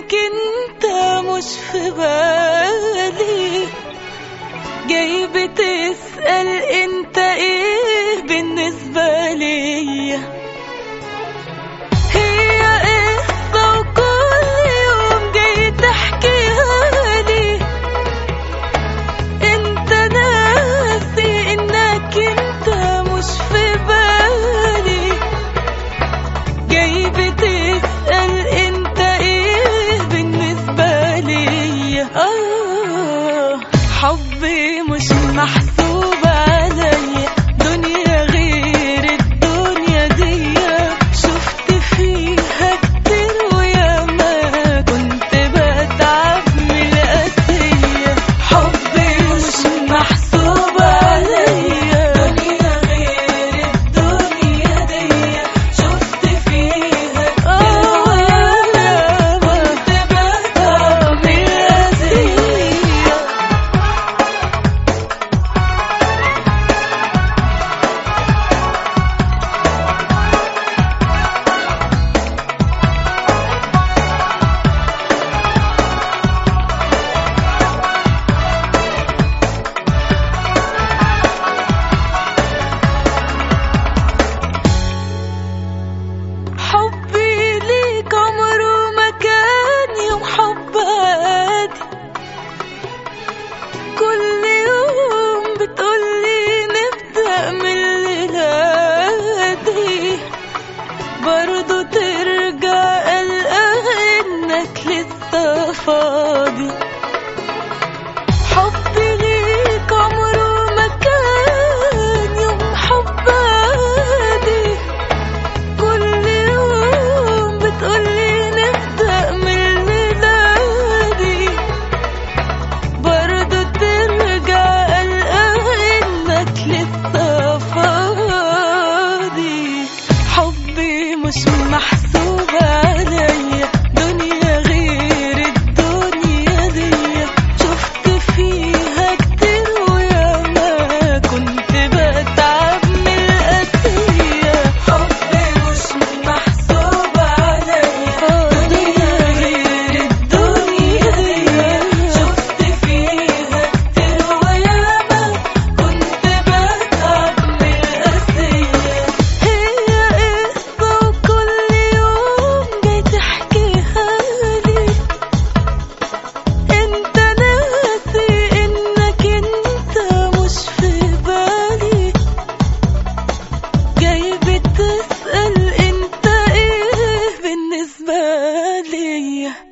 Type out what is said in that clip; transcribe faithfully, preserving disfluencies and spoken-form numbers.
انك انت مش في بالي، جاي بتسأل انت ايه بالنسبة ليا. هي قصة وكل يوم جاي تحكيها لي، انت ناسي انك انت مش في بالي، جاي بتسأل انت ايه بالنسبة ليا. آه حبي مش محسوب عليا، دنيا غير الدنيا دي، شفت فيها كتير وياما كنت بتعب من القاسية. حبي مش محسوب عليا، دنيا غير الدنيا دي، شفت فيها كتير وياما كنت بتعب من القاسية. حبي ليك عمره ما كان يوم حب عادي، كل يوم بتقولي نبدأ من الليلة دي، برضو ترجع قلقان انك لسه فاضي. حبي ليك عمره ما كان يوم حب عادي، كل يوم بتقولي نبدأ من الليلة دي، برضو ترجع قلقان انك لسه فاضي. حبي مش محسوب عليا، دنيا غير الدنيا دي، شفت فيها كتير وياما كنت بتعب من القاسية. حبي مش محسوب عليا، دنيا غير الدنيا دي، شفت فيها كتير وياما كنت بتعب من القاسية. هي قصة وكل يوم جاي تحكيها لي، انت ناسي انك انت مش في بالي، جاي بتسأل انت ايه بالنسبة ليا.